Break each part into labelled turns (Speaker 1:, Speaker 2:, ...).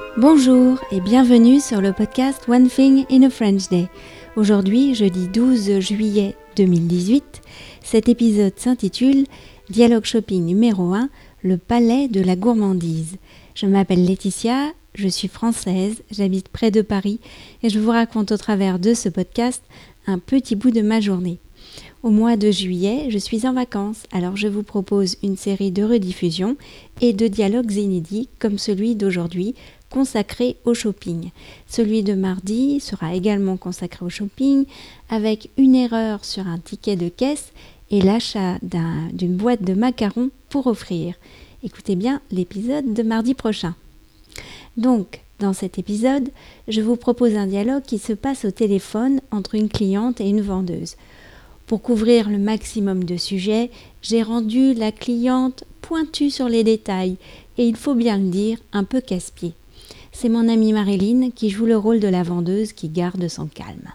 Speaker 1: Bonjour et bienvenue sur le podcast One Thing in a French Day. Aujourd'hui, jeudi 12 juillet 2018, cet épisode s'intitule Dialogue shopping numéro 1, le palais de la gourmandise. Je m'appelle Laetitia, je suis française, j'habite près de Paris et je vous raconte au travers de ce podcast un petit bout de ma journée. Au mois de juillet, je suis en vacances, alors je vous propose une série de rediffusions et de dialogues inédits comme celui d'aujourd'hui, consacré au shopping. Celui de mardi sera également consacré au shopping, avec une erreur sur un ticket de caisse et l'achat d'une boîte de macarons pour offrir. Écoutez bien l'épisode de mardi prochain. Donc, dans cet épisode, je vous propose un dialogue qui se passe au téléphone entre une cliente et une vendeuse. Pour couvrir le maximum de sujets, j'ai rendu la cliente pointue sur les détails et il faut bien le dire, un peu casse-pied. C'est mon amie Marilyn qui joue le rôle de la vendeuse qui garde son calme.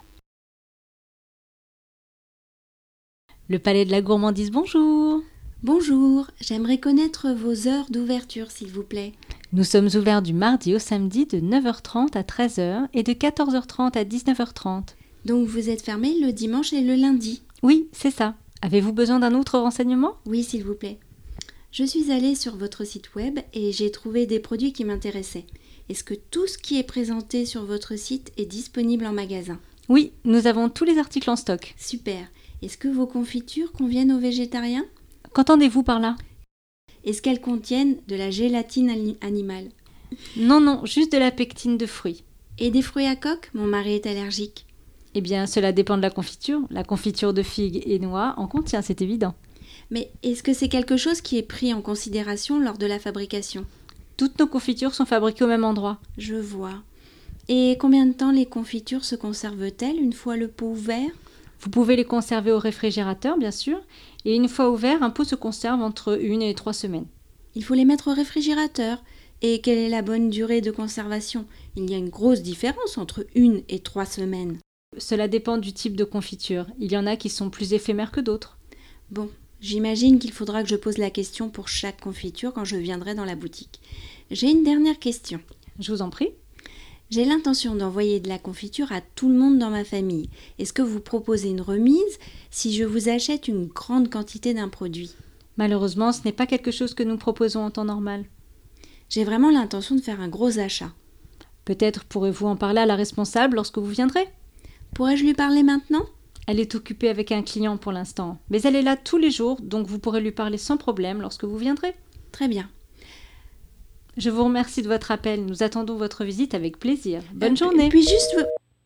Speaker 2: Le palais de la gourmandise, bonjour.
Speaker 1: Bonjour, j'aimerais connaître vos heures d'ouverture s'il vous plaît.
Speaker 2: Nous sommes ouverts du mardi au samedi de 9h30 à 13h et de 14h30 à 19h30.
Speaker 1: Donc vous êtes fermé le dimanche et le lundi?
Speaker 2: Oui, c'est ça. Avez-vous besoin d'un autre renseignement?
Speaker 1: Oui, s'il vous plaît. Je suis allée sur votre site web et j'ai trouvé des produits qui m'intéressaient. Est-ce que tout ce qui est présenté sur votre site est disponible en magasin?
Speaker 2: Oui, nous avons tous les articles en stock.
Speaker 1: Super. Est-ce que vos confitures conviennent aux végétariens?
Speaker 2: Qu'entendez-vous par là?
Speaker 1: Est-ce qu'elles contiennent de la gélatine animale?
Speaker 2: Non, juste de la pectine de fruits.
Speaker 1: Et des fruits à coque? Mon mari est allergique.
Speaker 2: Eh bien, cela dépend de la confiture. La confiture de figues et noix en contient, c'est évident.
Speaker 1: Mais est-ce que c'est quelque chose qui est pris en considération lors de la fabrication?
Speaker 2: Toutes nos confitures sont fabriquées au même endroit.
Speaker 1: Je vois. Et combien de temps les confitures se conservent-elles une fois le pot ouvert?
Speaker 2: Vous pouvez les conserver au réfrigérateur, bien sûr. Et une fois ouvert, un pot se conserve entre 1 et 3 semaines.
Speaker 1: Il faut les mettre au réfrigérateur. Et quelle est la bonne durée de conservation? Il y a une grosse différence entre 1 et 3 semaines.
Speaker 2: Cela dépend du type de confiture. Il y en a qui sont plus éphémères que d'autres.
Speaker 1: Bon, j'imagine qu'il faudra que je pose la question pour chaque confiture quand je viendrai dans la boutique. J'ai une dernière question.
Speaker 2: Je vous en prie.
Speaker 1: J'ai l'intention d'envoyer de la confiture à tout le monde dans ma famille. Est-ce que vous proposez une remise si je vous achète une grande quantité d'un produit?
Speaker 2: Malheureusement, ce n'est pas quelque chose que nous proposons en temps normal.
Speaker 1: J'ai vraiment l'intention de faire un gros achat.
Speaker 2: Peut-être pourrez-vous en parler à la responsable lorsque vous viendrez.
Speaker 1: Pourrais-je lui parler maintenant?
Speaker 2: Elle est occupée avec un client pour l'instant, mais elle est là tous les jours, donc vous pourrez lui parler sans problème lorsque vous viendrez.
Speaker 1: Très bien.
Speaker 2: Je vous remercie de votre appel. Nous attendons votre visite avec plaisir. Bonne journée.
Speaker 1: Puis juste...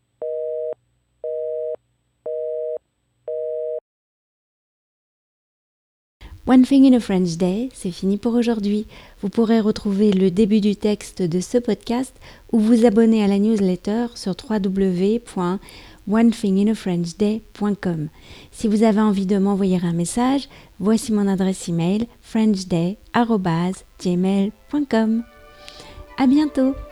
Speaker 1: One Thing in a French Day, c'est fini pour aujourd'hui. Vous pourrez retrouver le début du texte de ce podcast ou vous abonner à la newsletter sur www.onethinginafrenchday.com. Si vous avez envie de m'envoyer un message, voici mon adresse email frenchday@gmail.com. À bientôt.